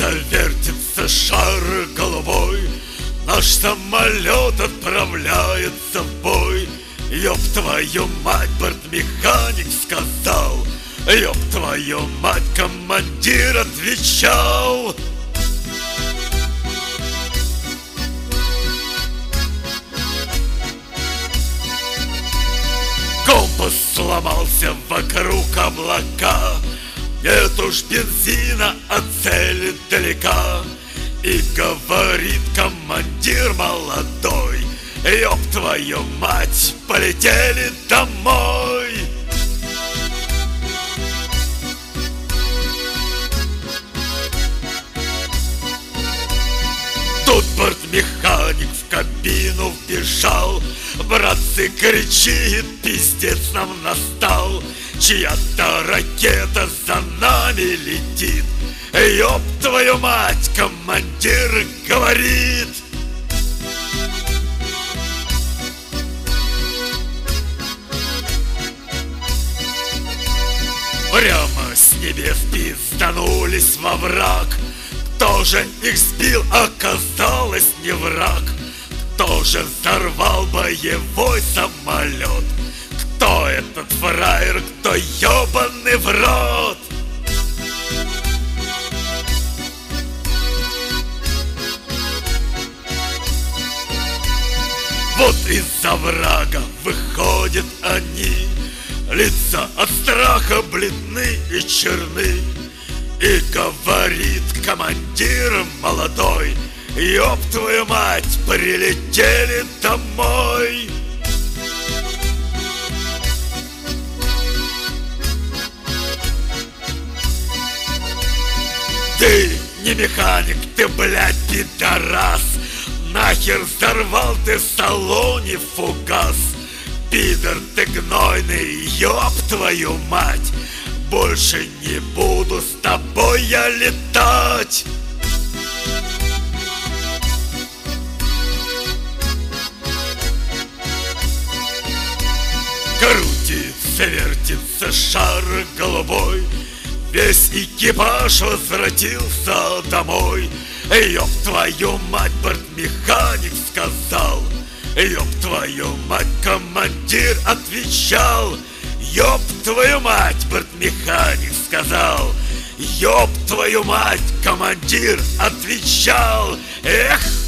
вертится шар голубой, наш самолет отправляется в бой. Ёб твою мать, бортмеханик сказал, ёб твою мать, командир отвечал. Компас сломался вокруг облака, нет уж бензина, а цель далека. И говорит командир молодой: ёб твою мать, полетели домой. Тут бортмеханик в кабину вбежал, братцы, кричит, пиздец нам настал. Чья-то ракета за нами летит, ёб твою мать, командир говорит. Прямо с небес пизданулись во враг. Кто же их сбил, оказалось не враг. Кто же взорвал боевой самолет? Кто этот фраер, кто ёбаный в рот? Вот из-за врага выходят они, лица от страха бледны и черны. И говорит командир молодой: ёб твою мать, прилетели домой. Ты не механик, ты, блядь, пидорас. Нахер взорвал ты в салоне фугас. Пидор ты гнойный, ёб твою мать. Больше не буду с тобой я летать. Крутится, вертится шар голубой, весь экипаж возвратился домой. Ёб твою мать, бортмеханик сказал, ёб твою мать, командир отвечал. Ёб твою мать, бортмеханик сказал, ёб твою мать, командир отвечал. Эх!